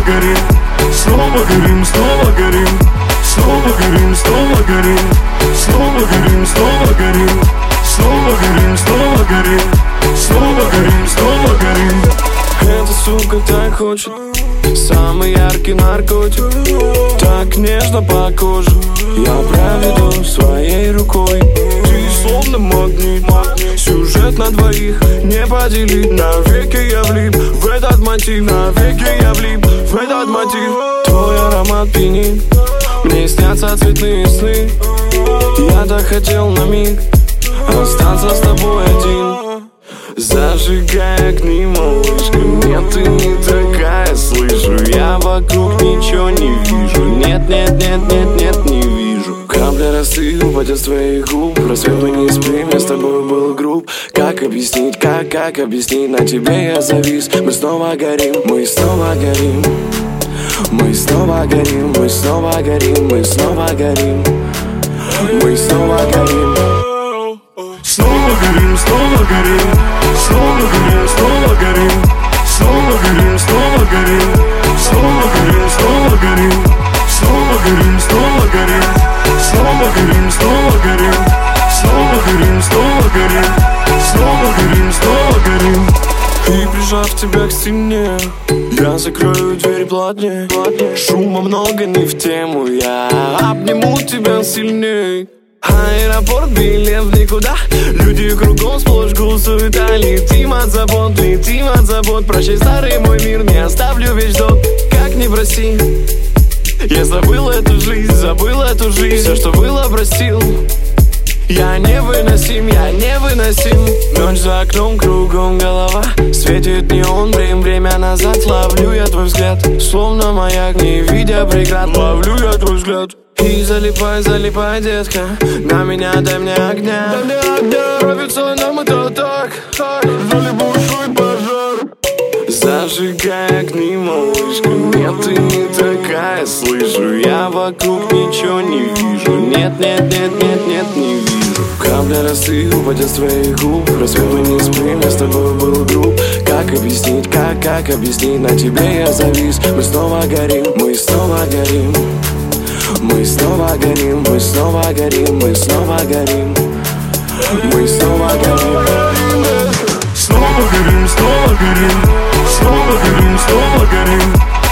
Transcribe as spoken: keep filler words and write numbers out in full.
горим, снова горим, снова горим, снова горим, снова горим, снова горим, снова горим, снова горим, снова горим, снова горим, снова горим. Эта сука так хочет, самый яркий наркотик, так нежно по коже я проведу своей рукой. Ты словно магнит, сюжет на двоих не поделить. Навеки я влип в этот мотив, навеки я влип в этот мотив. Твой аромат пьянит, мне снятся цветные сны. Я так хотел на миг остаться с тобой один. Зажигай огни, малышка, нет, ты не такая, слышу. Я вокруг ничего не вижу. Нет, нет, нет, нет, нет, не вижу. Капля росы упадет с твоих губ. Рассвет, мы не спим, я с тобой был груб. Как объяснить, как, как объяснить? На тебе я завис. Мы снова горим, мы снова горим. Мы снова горим, мы снова горим, мы снова горим. Мы снова горим. Снова горим, снова горим, снова горим, снова горим, снова горим, снова горим, снова горим, снова горим, снова горим, снова горим, снова горим, снова горим, снова горим, снова горим, снова горим, снова горим. И прижав тебя к стене, я закрою дверь плотнее. Шума много не в тему, я обниму тебя сильней. Аэропорт, билет в никуда. Люди кругом сплошь гул, суета. Летим от забот, летим от забот. Прощай, старый мой мир, не оставлю вещь дом. Как не прости, я забыл эту жизнь, забыл эту жизнь. Все, что было, простил. Я невыносим, я невыносим. Ночь за окном, кругом голова. Светит неон, время, время назад. Ловлю я твой взгляд, словно маяк, не видя преград. Ловлю я твой взгляд. И залипай, залипай, детка, на меня дай мне огня. Дай мне огня, нравится нам это так, так. Жали большой пожар. Зажигай огни, малышка, нет, ты не такая, слышу. Я вокруг ничего не вижу. Нет, нет, нет, нет, нет, не вижу. Капля росы упадет с твоих губ. Рассвет, мы не спим, я с тобой был груб. Как объяснить, как, как объяснить? На тебе я завис. Мы снова горим, мы снова горим. Мы снова горим, мы снова горим, мы снова горим. Мы снова горим. Снова горим, снова горим, снова горим, снова горим.